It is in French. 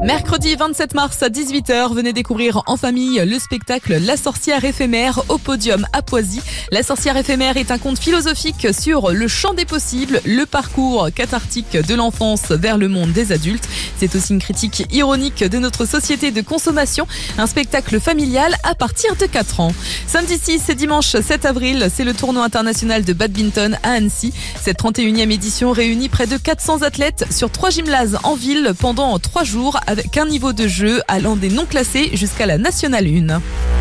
Mercredi 27 mars à 18h, venez découvrir en famille le spectacle La sorcière éphémère au podium à Poisy. La sorcière éphémère est un conte philosophique sur le champ des possibles, le parcours cathartique de l'enfance vers le monde des adultes. C'est aussi une critique ironique de notre société de consommation, un spectacle familial à partir de 4 ans. Samedi 6 et dimanche 7 avril, c'est le tournoi international de badminton à Annecy. Cette 31e édition réunit près de 400 athlètes sur 3 gymnases en ville pendant 3 jours avec un niveau de jeu allant des non classés jusqu'à la nationale 1.